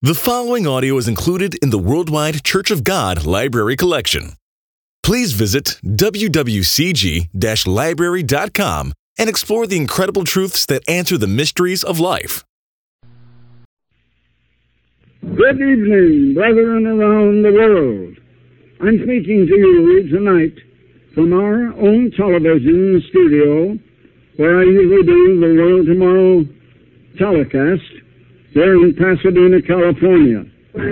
The following audio is included in the Worldwide Church of God Library Collection. Please visit wwcg-library.com and explore the incredible truths that answer the mysteries of life. Good evening, brethren around the world. I'm speaking to you tonight from our own television studio, where I usually do the World Tomorrow telecast here in Pasadena, California.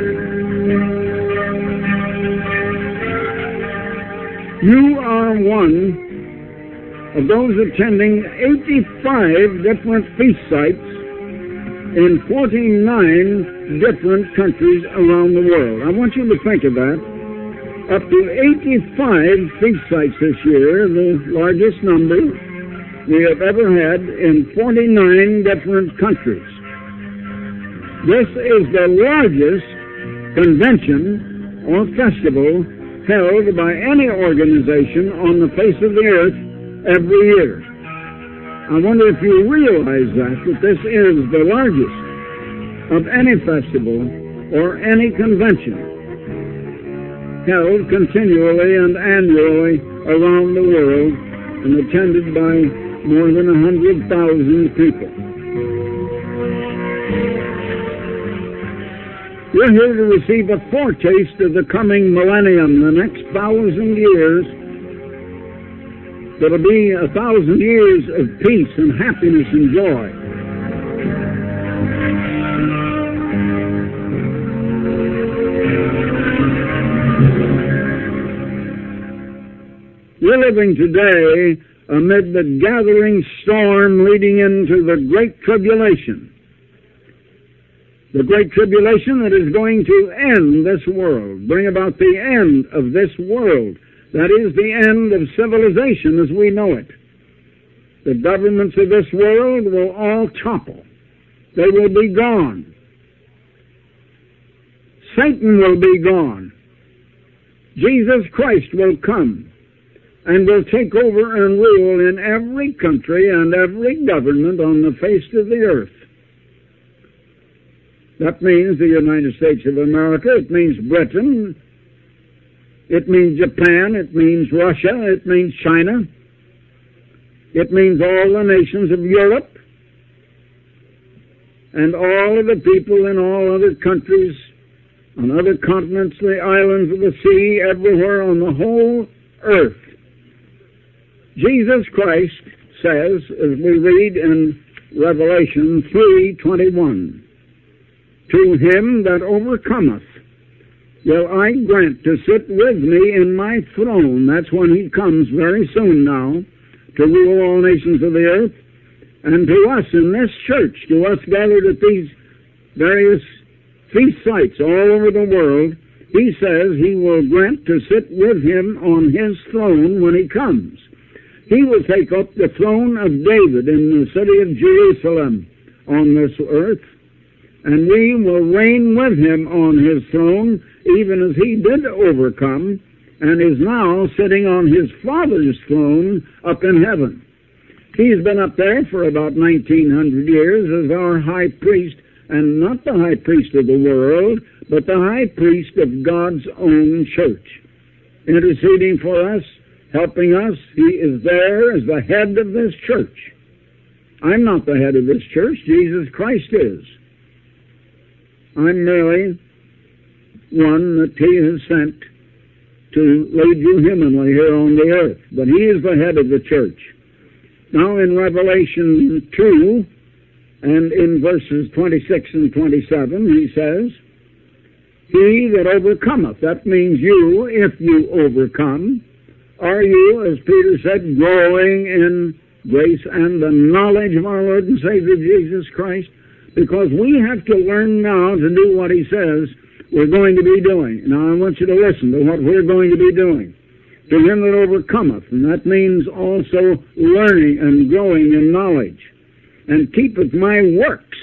You are one of those attending 85 different feast sites in 49 different countries around the world. I want you to think of that. Up to 85 feast sites this year, the largest number we have ever had in 49 different countries. This is the largest convention or festival held by any organization on the face of the earth every year. I wonder if you realize that this is the largest of any festival or any convention held continually and annually around the world and attended by more than 100,000 people. You're here to receive a foretaste of the coming millennium, the next 1,000 years. That'll be 1,000 years of peace and happiness and joy. We're living today amid the gathering storm leading into the Great Tribulation. The Great Tribulation that is going to end this world, bring about the end of this world. That is the end of civilization as we know it. The governments of this world will all topple. They will be gone. Satan will be gone. Jesus Christ will come and will take over and rule in every country and every government on the face of the earth. That means the United States of America, it means Britain, it means Japan, it means Russia, it means China, it means all the nations of Europe, and all of the people in all other countries, on other continents, the islands of the sea, everywhere on the whole earth. Jesus Christ says, as we read in Revelation 3:21, "To him that overcometh will I grant to sit with me in my throne." That's when he comes very soon now to rule all nations of the earth. And to us in this church, to us gathered at these various feast sites all over the world, he says he will grant to sit with him on his throne when he comes. He will take up the throne of David in the city of Jerusalem on this earth, and we will reign with him on his throne, even as he did overcome, and is now sitting on his Father's throne up in heaven. He's been up there for about 1,900 years as our high priest, and not the high priest of the world, but the high priest of God's own church, interceding for us, helping us. He is there as the head of this church. I'm not the head of this church. Jesus Christ is. I'm merely one that he has sent to lead you humanly here on the earth. But he is the head of the church. Now in Revelation 2 and in verses 26 and 27, he says, "He that overcometh," that means you, if you overcome, are you, as Peter said, growing in grace and the knowledge of our Lord and Savior Jesus Christ? Because we have to learn now to do what he says we're going to be doing. Now I want you to listen to what we're going to be doing. "To him that overcometh," and that means also learning and growing in knowledge, "and keepeth my works."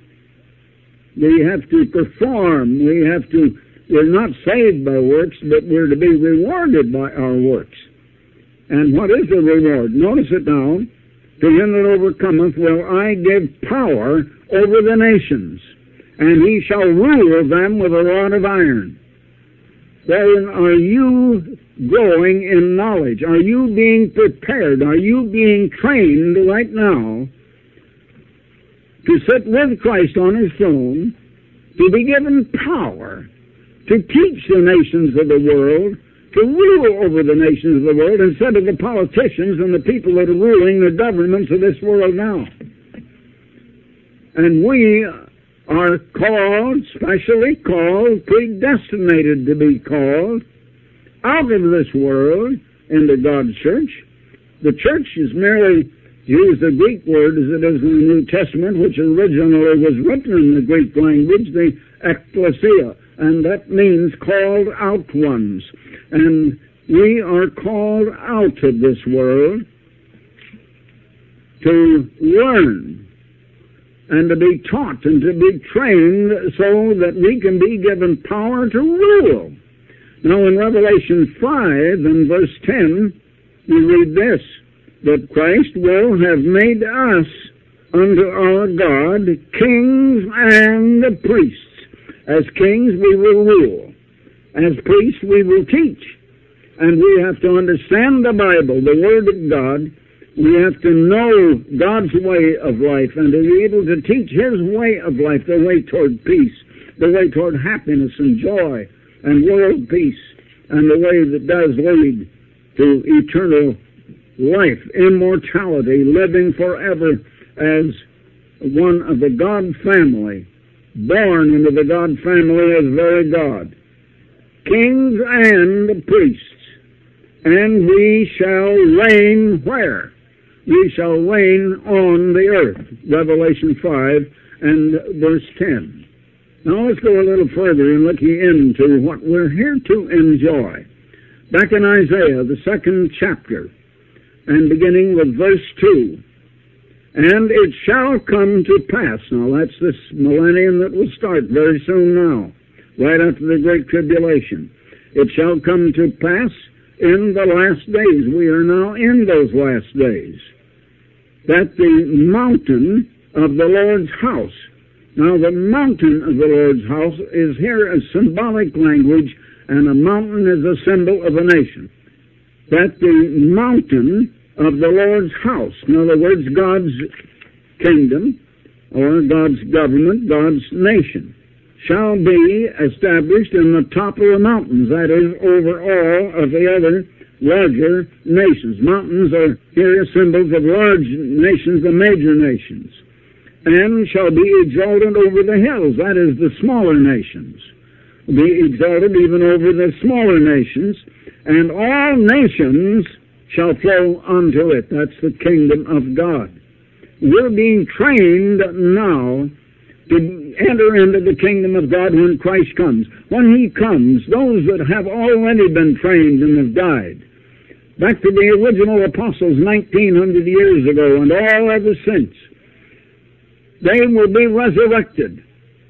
We have to perform. We're not saved by works, but we're to be rewarded by our works. And what is the reward? Notice it now. "To him that overcometh will I give power over the nations, and he shall rule them with a rod of iron. Then are you growing in knowledge? Are you being prepared? Are you being trained right now to sit with Christ on his throne, to be given power to teach the nations of the world, to rule over the nations of the world instead of the politicians and the people that are ruling the governments of this world now? And we are called, specially called, predestinated to be called out of this world into God's church. The church is merely, to use the Greek word as it is in the New Testament, which originally was written in the Greek language, the ecclesia, and that means called out ones. And we are called out of this world to learn and to be taught and to be trained so that we can be given power to rule. Now in Revelation 5 and verse 10, we read this, that Christ will have made us unto our God kings and priests. As kings we will rule. As priests we will teach. And we have to understand the Bible, the Word of God. We have to know God's way of life and to be able to teach his way of life, the way toward peace, the way toward happiness and joy and world peace, and the way that does lead to eternal life, immortality, living forever as one of the God family, born into the God family as very God. Kings and priests, and we shall reign where? We shall reign on the earth. Revelation 5 and verse 10. Now let's go a little further and look into what we're here to enjoy. Back in Isaiah, the 2nd chapter, and beginning with verse 2. And it shall come to pass. Now that's this millennium that will start very soon now, right after the Great Tribulation. It shall come to pass in the last days. We are now in those last days. That the mountain of the Lord's house. Now the mountain of the Lord's house is here a symbolic language, and a mountain is a symbol of a nation. That the mountain of the Lord's house, in other words, God's kingdom, or God's government, God's nation, shall be established in the top of the mountains, that is, over all of the other larger nations. Mountains are here symbols of large nations, the major nations, and shall be exalted over the hills, that is, the smaller nations, be exalted even over the smaller nations, and all nations shall flow unto it. That's the kingdom of God. We're being trained now to enter into the kingdom of God when Christ comes. When he comes, those that have already been trained and have died, back to the original apostles 1900 years ago and all ever since, they will be resurrected.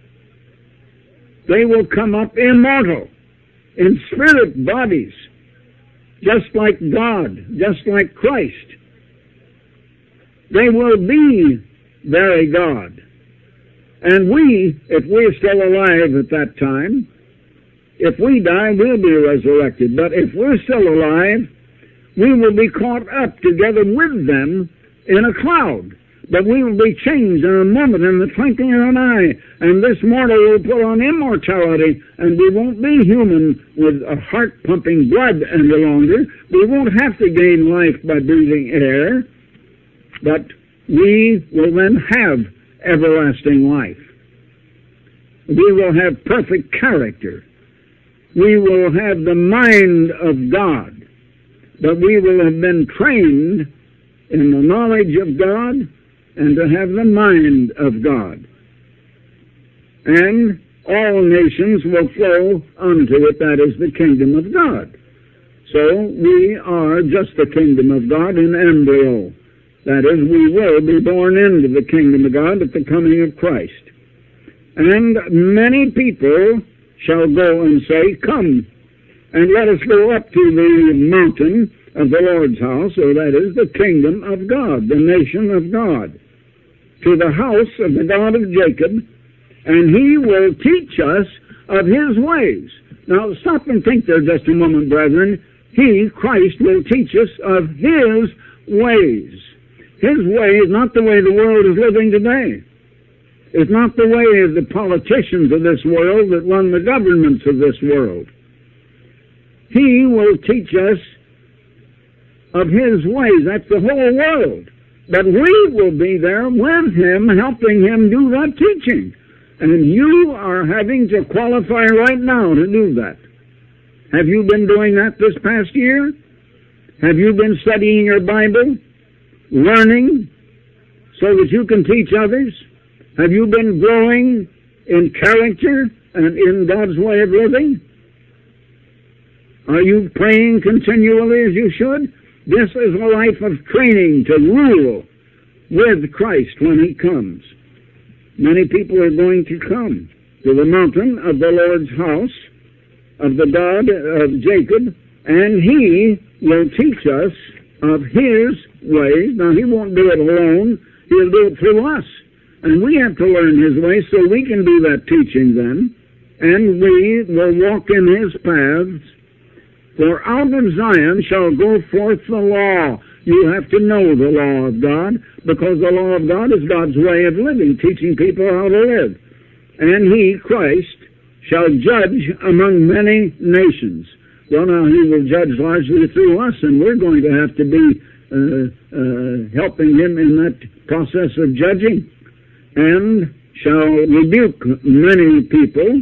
They will come up immortal in spirit bodies, just like God, just like Christ. They will be very God. And we, if we're still alive at that time, if we die, we'll be resurrected. But if we're still alive, we will be caught up together with them in a cloud. But we will be changed in a moment, in the twinkling of an eye. And this mortal will put on immortality, and we won't be human with a heart pumping blood any longer. We won't have to gain life by breathing air, but we will then have everlasting life. We will have perfect character. We will have the mind of God. But we will have been trained in the knowledge of God and to have the mind of God. And all nations will flow unto it, that is the kingdom of God. So we are just the kingdom of God in embryo. That is, we will be born into the kingdom of God at the coming of Christ. And many people shall go and say, come, and let us go up to the mountain of the Lord's house, or that is the kingdom of God, the nation of God, to the house of the God of Jacob, and He will teach us of His ways. Now, stop and think there just a moment, brethren. He, Christ, will teach us of His ways. His way is not the way the world is living today. It's not the way of the politicians of this world that run the governments of this world. He will teach us of His ways. That's the whole world. But we will be there with Him, helping Him do that teaching. And you are having to qualify right now to do that. Have you been doing that this past year? Have you been studying your Bible, learning, so that you can teach others? Have you been growing in character and in God's way of living? Are you praying continually as you should? This is a life of training to rule with Christ when He comes. Many people are going to come to the mountain of the Lord's house, of the God of Jacob, and He will teach us of His ways. Now, He won't do it alone. He'll do it through us. And we have to learn His ways so we can do that teaching then. And we will walk in His paths. For out of Zion shall go forth the law. You have to know the law of God, because the law of God is God's way of living, teaching people how to live. And He, Christ, shall judge among many nations. Well, now, He will judge largely through us, and we're going to have to be helping Him in that process of judging. And shall rebuke many people,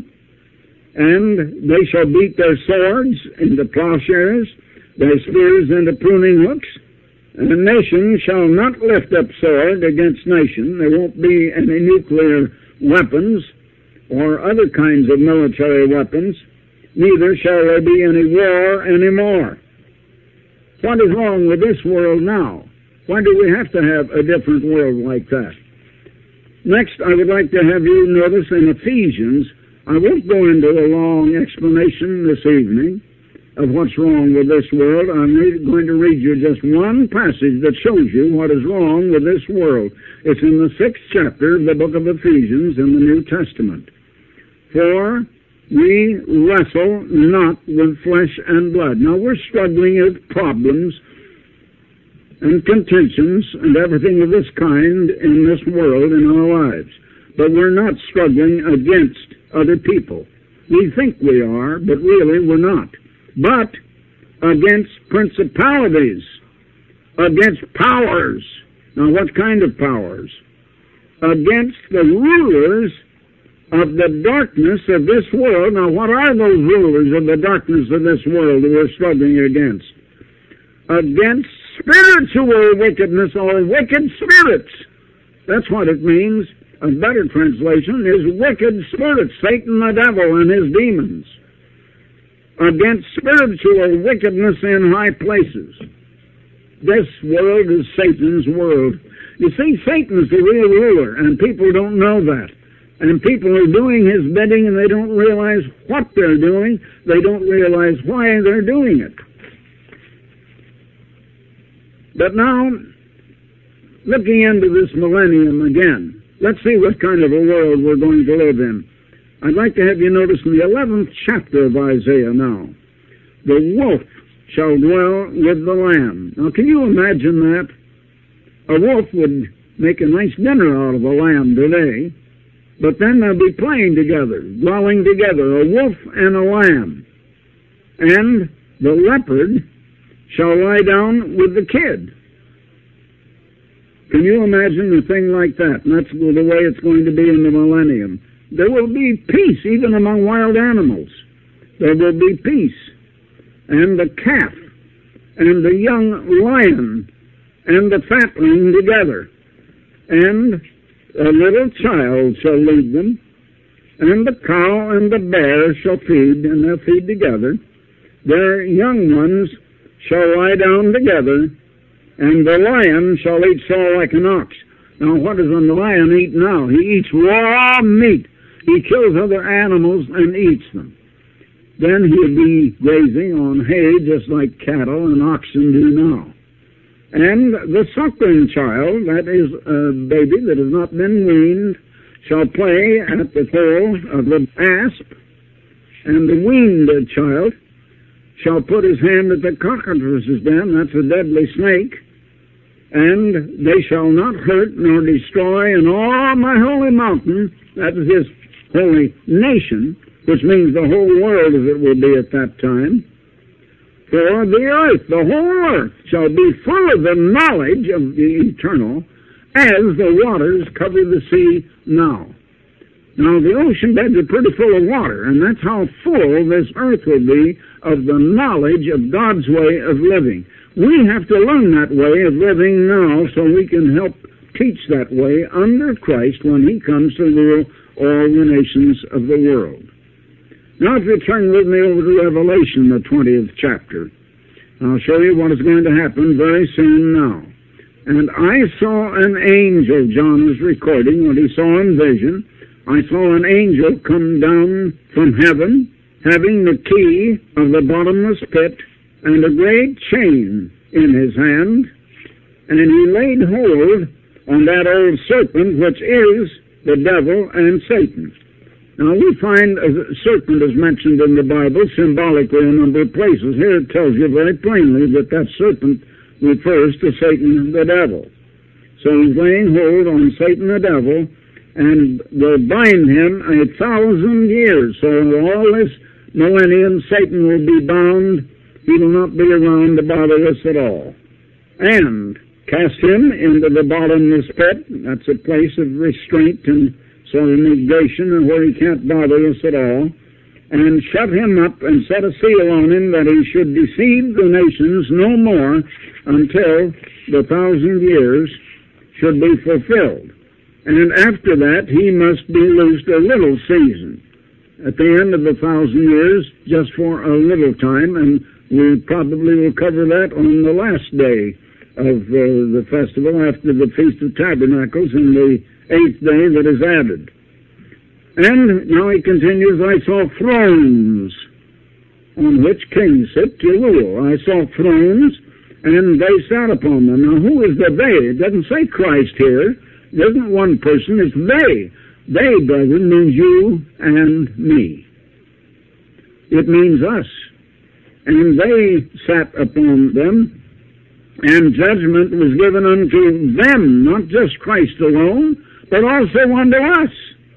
and they shall beat their swords into plowshares, their spears into pruning hooks, and a nation shall not lift up sword against nation. There won't be any nuclear weapons or other kinds of military weapons. Neither shall there be any war anymore. What is wrong with this world now? Why do we have to have a different world like that? Next, I would like to have you notice in Ephesians, I won't go into a long explanation this evening of what's wrong with this world. I'm going to read you just one passage that shows you what is wrong with this world. It's in the 6th chapter of the book of Ephesians in the New Testament. For we wrestle not with flesh and blood. Now, we're struggling with problems and contentions and everything of this kind in this world in our lives. But we're not struggling against other people. We think we are, but really we're not. But against principalities, against powers. Now, what kind of powers? Against the rulers of the darkness of this world. Now, what are those rulers of the darkness of this world that we're struggling against? Against spiritual wickedness or wicked spirits. That's what it means. A better translation is wicked spirits, Satan the devil and his demons. Against spiritual wickedness in high places. This world is Satan's world. You see, Satan is the real ruler, and people don't know that. And people are doing his bidding, and they don't realize what they're doing. They don't realize why they're doing it. But now, looking into this millennium again, let's see what kind of a world we're going to live in. I'd like to have you notice in the 11th chapter of Isaiah now, the wolf shall dwell with the lamb. Now, can you imagine that? A wolf would make a nice dinner out of a lamb today, but then they'll be playing together, dwelling together, a wolf and a lamb. And the leopard shall lie down with the kid. Can you imagine a thing like that? And that's the way it's going to be in the millennium. There will be peace even among wild animals. There will be peace. And the calf and the young lion and the fatling together. And a little child shall lead them. And the cow and the bear shall feed, and they'll feed together. Their young ones shall lie down together, and the lion shall eat saw like an ox. Now, what does the lion eat now? He eats raw meat. He kills other animals and eats them. Then he'll be grazing on hay just like cattle and oxen do now. And the suckling child, that is a baby that has not been weaned, shall play at the hole of the asp, and the weaned child shall put his hand at the cockatrice's den, that's a deadly snake, and they shall not hurt nor destroy in all my holy mountain, that is his holy nation, which means the whole world as it will be at that time. For the earth, the whole earth, shall be full of the knowledge of the eternal, as the waters cover the sea now. Now, the ocean beds are pretty full of water, and that's how full this earth will be of the knowledge of God's way of living. We have to learn that way of living now so we can help teach that way under Christ when He comes to rule all the nations of the world. Now, if you turn with me over to Revelation, the 20th chapter, I'll show you what is going to happen very soon now. And I saw an angel, John is recording what he saw in vision. I saw an angel come down from heaven, having the key of the bottomless pit and a great chain in his hand, and he laid hold on that old serpent, which is the devil and Satan. Now, we find a serpent is mentioned in the Bible symbolically in a number of places. Here it tells you very plainly that that serpent refers to Satan the devil. So he's laying hold on Satan the devil, and will bind him 1,000 years. So all this millennium, Satan will be bound. He will not be around to bother us at all. And cast him into the bottomless pit. That's a place of restraint and sort of negation, and where he can't bother us at all. And shut him up and set a seal on him that he should deceive the nations no more until the 1,000 years should be fulfilled. And after that, he must be loosed a little season. At the end of the 1,000 years, just for a little time, and we probably will cover that on the last day of the festival, after the Feast of Tabernacles, and the 8th day that is added. And now he continues, I saw thrones on which kings sit to rule. I saw thrones, and they sat upon them. Now, who is the they? It doesn't say Christ here. It isn't one person, it's they. They, brethren, means you and me. It means us. And they sat upon them, and judgment was given unto them, not just Christ alone, but also unto us.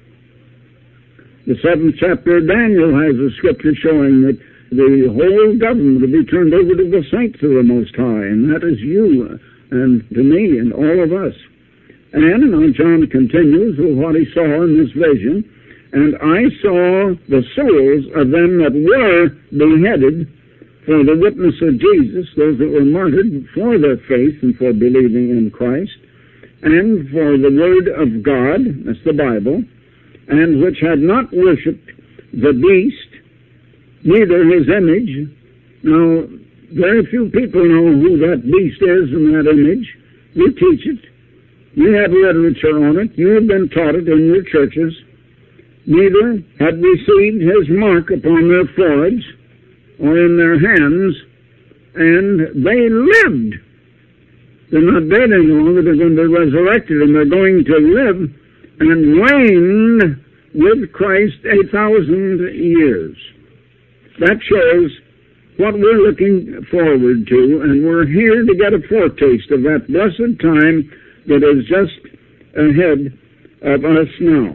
The 7th chapter of Daniel has a scripture showing that the whole government will be turned over to the saints of the Most High, and that is you and to me and all of us. And now John continues with what he saw in this vision, and I saw the souls of them that were beheaded for the witness of Jesus, those that were martyred for their faith and for believing in Christ, and for the word of God, that's the Bible, and which had not worshipped the beast, neither his image. Now, very few people know who that beast is and that image. We teach it. You have literature on it. You have been taught it in your churches. Neither had received his mark upon their foreheads or in their hands, and they lived. They're not dead any longer. They're going to be resurrected, and they're going to live and reign with Christ 1,000 years. That shows what we're looking forward to, and we're here to get a foretaste of that blessed time that is just ahead of us now.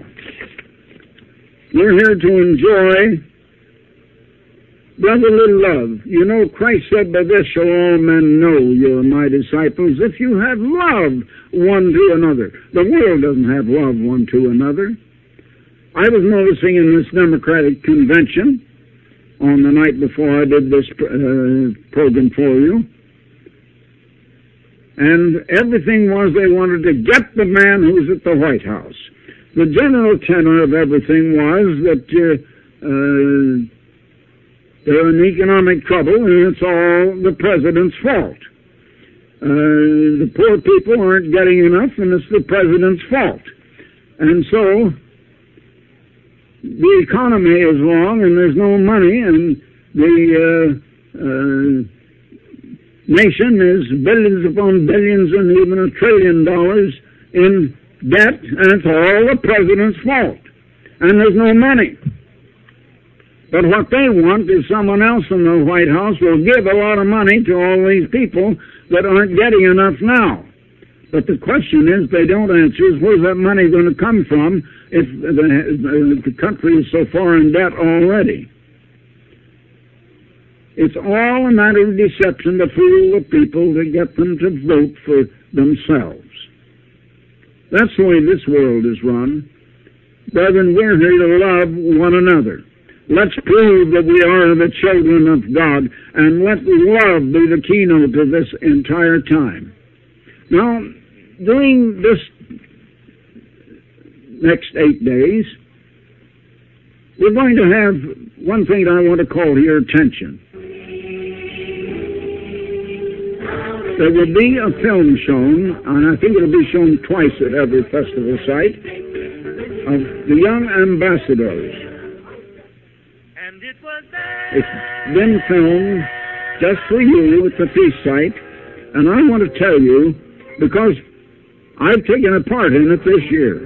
We're here to enjoy brotherly love. You know, Christ said, by this shall all men know you're my disciples, if you have love one to another. The world doesn't have love one to another. I was noticing in this Democratic convention on the night before I did this program for you, and everything was they wanted to get the man who's at the White House. The general tenor of everything was that they're in economic trouble and it's all the president's fault. The poor people aren't getting enough and it's the president's fault. And so the economy is wrong and there's no money, and the nation is billions upon billions and even $1 trillion in debt, and it's all the president's fault. And there's no money. But what they want is someone else in the White House will give a lot of money to all these people that aren't getting enough now. But the question is, they don't answer, is where's that money going to come from if the country is so far in debt already? It's all a matter of deception to fool the people to get them to vote for themselves. That's the way this world is run. Brethren, we're here to love one another. Let's prove that we are the children of God, and let love be the keynote of this entire time. Now, during this next 8 days, we're going to have one thing that I want to call to your attention. There will be a film shown, and I think it'll be shown twice at every festival site, of the young ambassadors. It's been filmed just for you at the feast site, and I want to tell you, because I've taken a part in it this year.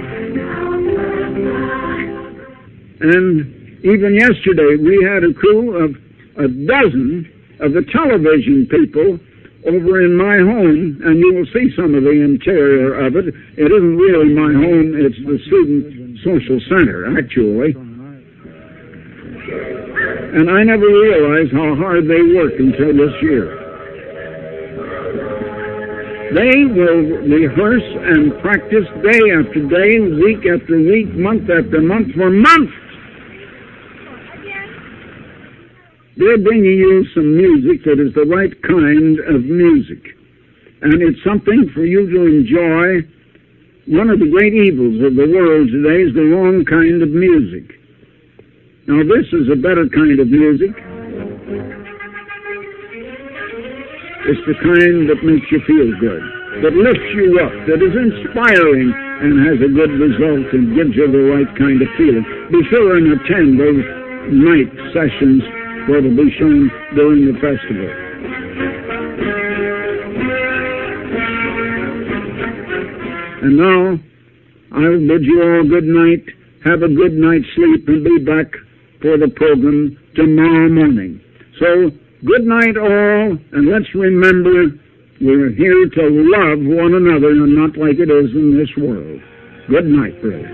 And even yesterday, we had a crew of a dozen of the television people over in my home, and you will see some of the interior of it. It isn't really my home, it's the Student Social Center, actually. And I never realized how hard they work until this year. They will rehearse and practice day after day, week after week, month after month, for months. They're bringing you some music that is the right kind of music. And it's something for you to enjoy. One of the great evils of the world today is the wrong kind of music. Now, this is a better kind of music. It's the kind that makes you feel good, that lifts you up, that is inspiring and has a good result and gives you the right kind of feeling. Be sure and attend those night sessions where it will be shown during the festival. And now, I'll bid you all good night, have a good night's sleep, and be back for the program tomorrow morning. So, good night all, and let's remember we're here to love one another and not like it is in this world. Good night, brother.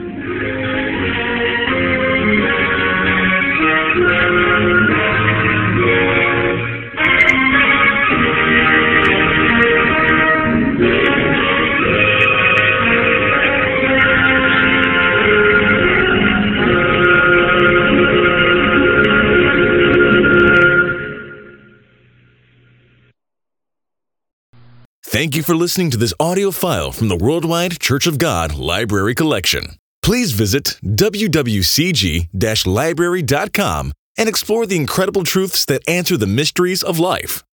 Thank you for listening to this audio file from the Worldwide Church of God Library Collection. Please visit wwcg-library.com and explore the incredible truths that answer the mysteries of life.